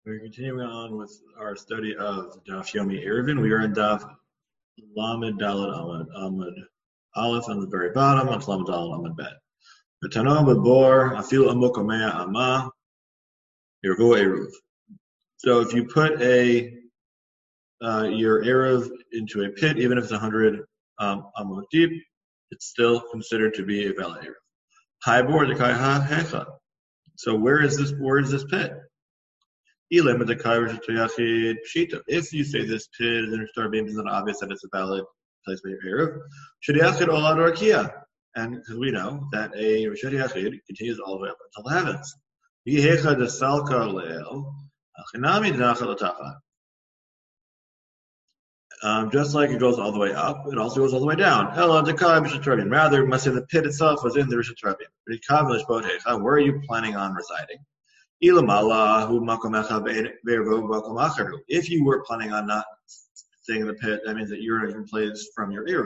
We're continuing on with our study of Daf Yomi Eruvin. We are in Daf Lamed Dalet Amud Aleph on the very bottom, on Lamed Dalet Amud Bet. V'tano b'bor afil amuk omea ama yervu eruv. So if you put your eruv into a pit, even if it's 100 amud deep, it's still considered to be a valid eruv. High bor the kai ha hecha. So where is this pit? If you say this pit is in a beam, it's not obvious that it's a valid place for your eruv. Shadiachid olad rakia, and because we know that a Rishad Yachid continues all the way up until the heavens. Just like it goes all the way up, it also goes all the way down. Rather, we must say the pit itself was in the Rishad Rabim. Where are you planning on residing? If you were planning on not staying in the pit, that means that you're in a different place from your eruv.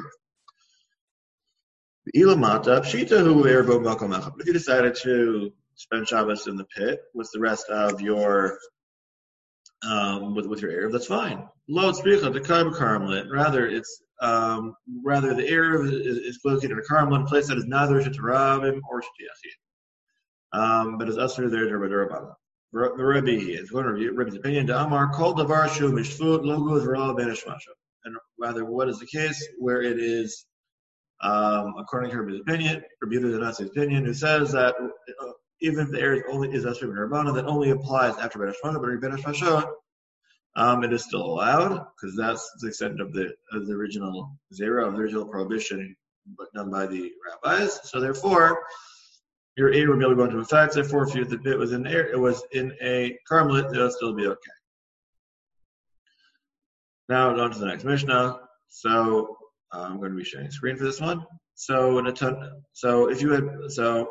If you decided to spend Shabbos in the pit with the rest of your with your eruv, that's fine. Rather, it's rather the eruv is located in a karmelit, a place that is neither Rishut Rabim or Rishut Yachid. But it's usher there to Rabbi. The Rebbe is going to review Rebbe's opinion. Amar called davar shu mishfut logos ra benishmasha. And rather, what is the case where it is, according to Rebbe's opinion, Rebbe Yudazanasi's opinion, who says that even if the area only is usher Rabbanah, that only applies after benishmasha, but benishmasha, it is still allowed because that's the extent of the original zero, of the original prohibition, but done by the rabbis. So therefore, your eruv will be able to go into effect. Therefore, if the pit was in there, it was in a karmelit, it'll still be okay. Now on to the next Mishnah. So I'm going to be sharing screen for this one. So if you had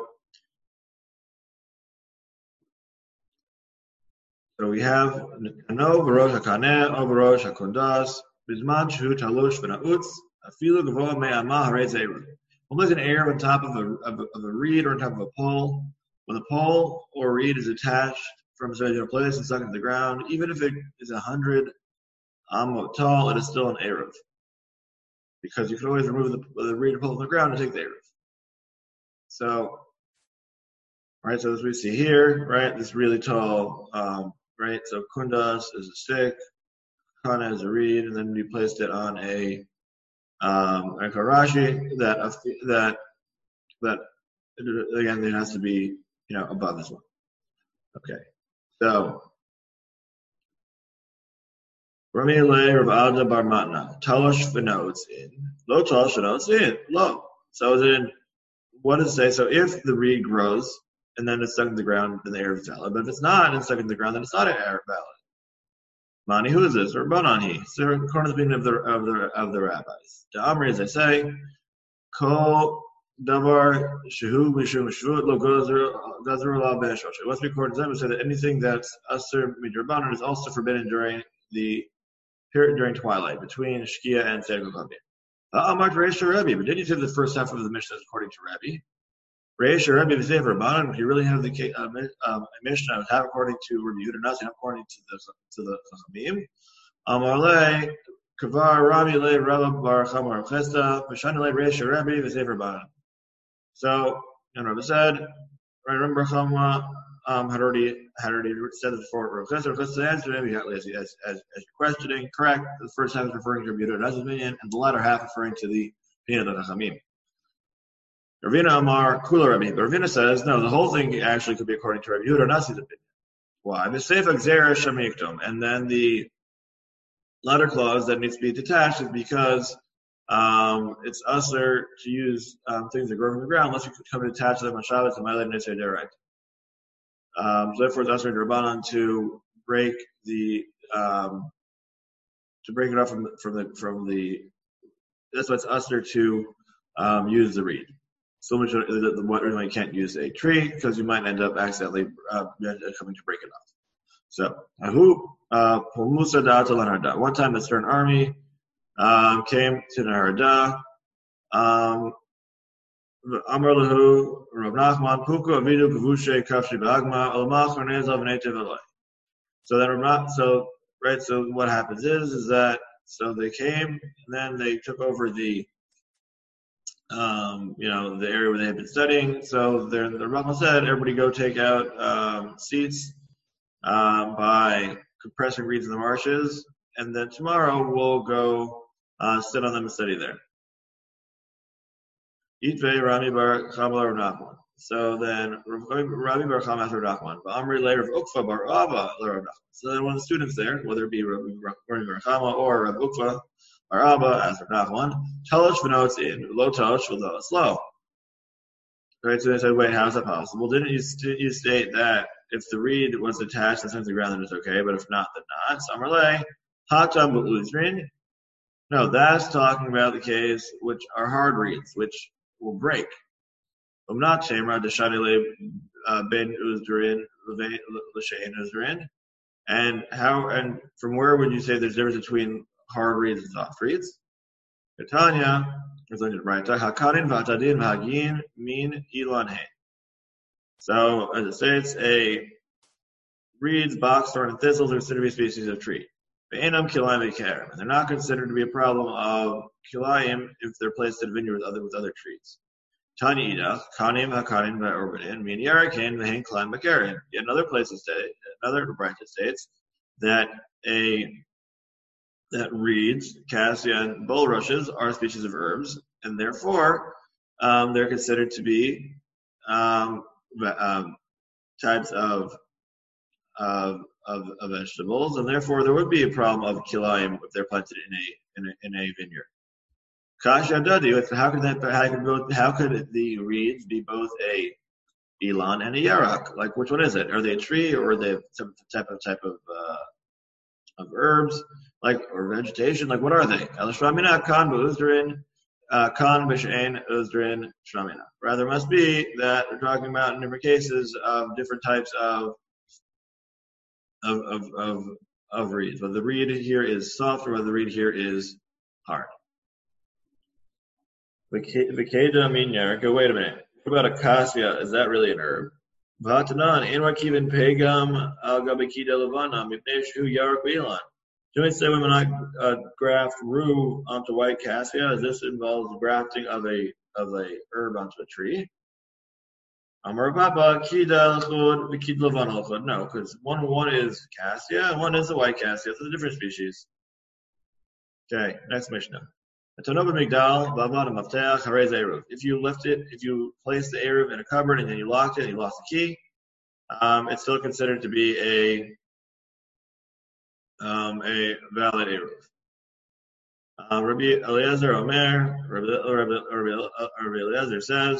so we have no barosh hakaneh, o barosh hakundas, bizman shu talush v'nautz, afilu gavoa me'amah harei zeru. When there's an eruv on top of a reed or on top of a pole, when the pole or reed is attached from a certain place and stuck into the ground, even if it is 100 amot tall, it is still an eruv. Because you can always remove the reed or pole from the ground and take the eruv. So, right, so as we see here, right, this really tall, right, so kundas is a stick, kana is a reed, and then we placed it on a Rashi that again it has to be above this one. Okay, so Rami Le Rav Alda Bar Matna Talosh V'Notes in Lo Talosh V'Notes in Lo. So then, what does it say? So if the reed grows and then it's stuck in the ground, then the eruv is valid. But if it's not and it's stuck in the ground, then it's not an eruv valid. Mani, who is this? Or Banan So according to the opinion of the rabbis. The Amri, as I say, Kol Davar Shehu Mishum Shvut Lo Gazer La Ben Shosha. What's recorded to them is that anything that's Aser Midrabanan is also forbidden during the period during twilight, between Shkia and Seder Kohabim. Amar Reish Rabbi, but didn't you say the first half of the Mishnah is according to Rabbi? Reish Rabbi is saying Rabbanan. If you really have the Mishnah, have according to Rabbi Yudinasi, not according to the Chachamim. Amarle Kavar Rami Le Rabba Bar Chamar Chesta Mashani Le Reish Rabbi V'Sev Rabbanan. So, Rabbi said, right? Remember Chama had already said this before. Rav Chesta answered maybe as you're questioning. Correct. The first half is referring to Rabbi Yudinasi's opinion, and the latter half referring to the opinion of the Chachamim. Ravina Amar Kula Rabbi, but Ravina says no. The whole thing actually could be according to Rabbi Yudinasi's opinion. Why? And then the latter clause that needs to be detached is because it's usher to use things that grow from the ground unless you come and attach them on Shabbos and Ma'aleh Netzei direct. So therefore, it's usher in Rabbanan to break it off from the. That's why it's usher to use the reed. So much what you can't use a tree because you might end up accidentally coming to break it off. So, one time the certain army came to Naharda. Amar lahu Rav Nachman Puku Avidu Kavushe Kafshi Bagma Olamach Arnezav Netev Eloi. So then so what happens is that so they came and then they took over the the area where they had been studying. So the Rambam said, everybody go take out seats by compressing reeds in the marshes, and then tomorrow we'll go sit on them and study there. Itvei Rami Bar Chama Nachman. So then Rami Bar Chama asked Rav Nachman, Amri Le Rav Ukva Bar Abba Le Rav Nachman. So then one of the students there, whether it be Rami Bar Chama or Rav Ukva Bar Abba, asked Rav Nachman, Talosh v'notes in, lo talosh v'lo slow. Right, so they said, wait, how is that possible? Didn't you state that if the reed was attached and sent to the ground, then it's okay, but if not, then not? So Amrle, Hatam B'Uzrin. No, that's talking about the case which are hard reeds, which will break. Not Shemra Deshadile Ben Uzrin L'Shein Uzrin. And from where would you say there's a difference between hard reeds and soft reeds? Tanya is going to write Hakarin Vatadin Vagin Min Ilan Hay. So as it states, a reeds, boxthorn, and thistles are considered to be species of tree. Ve'enam kilayim v'kerem, and they're not considered to be a problem of kilayim if they're placed in a vineyard with other trees. Tani idach kanim hakarim va'orbanin min yarakin v'hen kilayim v'kerem. Yet another branch states that reeds, cassia, and bulrushes are species of herbs, and therefore they're considered to be types of vegetables, and therefore there would be a problem of kilayim if they're planted in a vineyard. Kasha dadi, how could the reeds be both a elan and a yarak? Like, which one is it? Are they a tree or are they some type of herbs, like, or vegetation? Like, what are they? Shramina kan b'uzdrin kan b'shein uzdrin shramina. Rather, it must be that we're talking about in different cases of different types of reeds. Whether the reed here is soft or whether the reed here is hard. Vikeda min yarka. Wait a minute. What about acacia? Is that really an herb? Vatanan enwa kivin pegam al gabikida levana mipnei shu yarak bilan. Do we say when I graft rue onto white cassia? Does this involve grafting of a herb onto a tree? Amar Papa kida l'chod v'kid levan l'chod. No, because one is cassia and one is the white cassia. It's a different species. Okay, next Mishnah. If you place the eruv in a cupboard and then you locked it and you lost the key, it's still considered to be a valid eruv. Rabbi Eliezer Omer, Rabbi Eliezer says,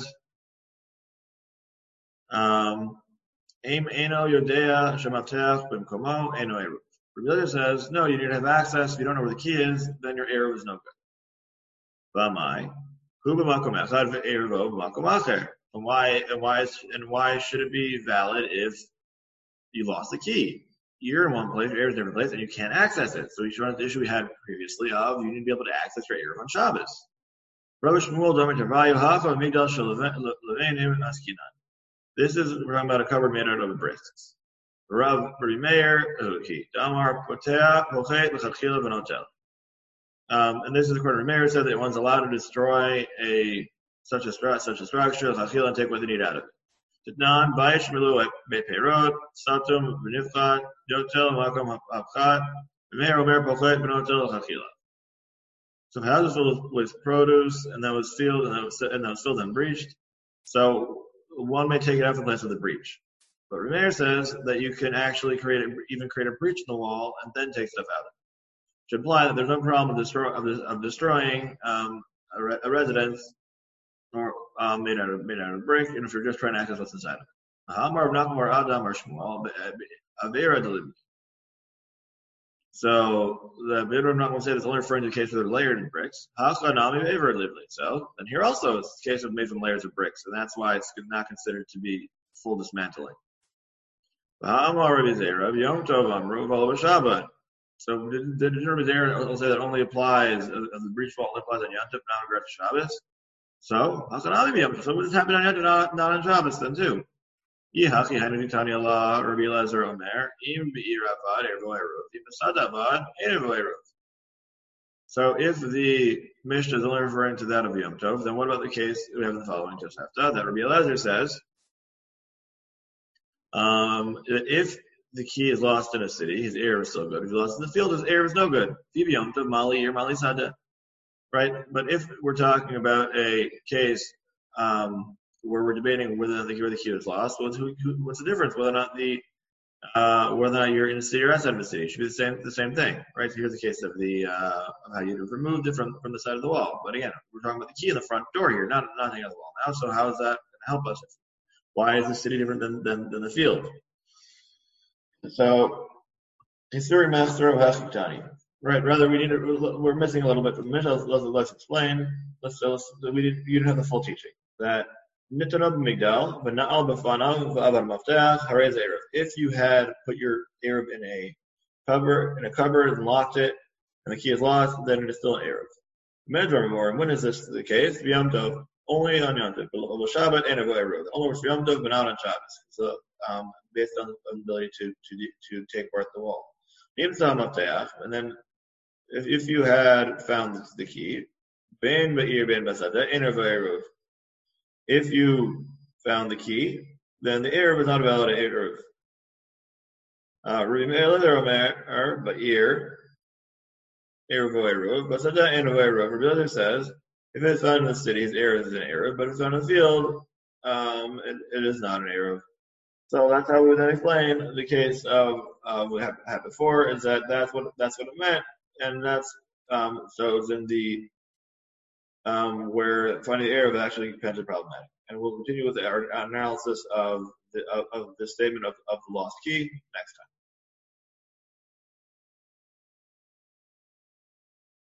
Aim eno yodea shemaftech b'mkomo eno eruv. Rabbi Eliezer says, no, you need to have access. If you don't know where the key is, then your eruv is no good. V'amai, hu b'makom echad ve'eruvo b'makom acher. And why should it be valid if you lost the key? You're in one place, your eruv is in a different place, and you can't access it. So we should run the issue we had previously of you need to be able to access your eruv on Shabbos. Rabbi Shmuel Domer Tavayu Hafa Migdal Shalevenim Askinan. This is, we're talking about a cupboard made out of bricks. Rav Meir Eluki Damar Potea Pochet L'Chadchila V'Notel. And this is according to Meir, said that one's allowed to destroy such a structure, L'Chadchila, and take what they need out of it. Titnan Bayish Milu Beperot Satum V'Nifchat Yotel Makom Hapchat Meir Omer Pochet V'Notel L'Chadchila. So if a house was filled with produce and that was sealed and that was still then breached, so one may take it out from the place of the breach. But Rameir says that you can actually create a breach in the wall and then take stuff out of it. Which imply that there's no problem of destroying a residence or made out of brick, and if you're just trying to access what's inside of it. So the Bidron not going to say that's only referring to the case where they're layered in bricks. So and here also it's the case of made from layers of bricks, and that's why it's not considered to be full dismantling. So did Rabbi Zera say that only applies the breach fault only applies on Yom Tov, not on Shabbos? So what does happen on Yom Tov, not on Shabbos then too? Yihachi Hainu Tanya La Rabbi Elazar Omer Im Be'iravad Ervo Eruv Im Sadavad Ervo Eruv. So if the Mishnah is only referring to that of Yom Tov, then what about the case we have in the following Tosefta that Rabbi Elazar says that if the key is lost in a city, his heir is still good. If he's lost in the field, his heir is no good. Yom Tov Mali or Mali Sada, right? But if we're talking about a case where we're debating whether the key is lost, what's the difference? Whether or not you're in a city or outside of a city, it should be the same thing, right? So here's the case of of how you've removed it from the side of the wall. But again, we're talking about the key in the front door here, not nothing on the wall now. So how is that going to help us? Why is the city different than the field? So Hisuri master of Hashktani. Right, rather we're missing a little bit from the Mishnah. Let's explain. You didn't have the full teaching. That if you had put your Eruv in a cupboard and locked it, and the key is lost, then it is still an Eruv. When is this the case? Yom Tov, only on Yom Tov. Shabbat and Eruv. Only for Yom Tov, but not on Shabbos. So based on the ability to take apart the wall. And then if you had found the key, Ben Ba'ir Ben Basada, Eruv Eruv. If you found the key, then the Eruv is not a valid Eruv. Rabbi Elazar Omer Ba'ir Eruv Eruv Basada Eruv Eruv. Rabbi Elazar says if it's found in the city, his Eruv is an Eruv, but if it's found in the field, it is not an Eruv. So that's how we then explain the case of what had before, is that that's what it meant, and that's so it's in the where finding the Eruv actually becomes problematic. And we'll continue with our analysis of the statement of the lost key next time.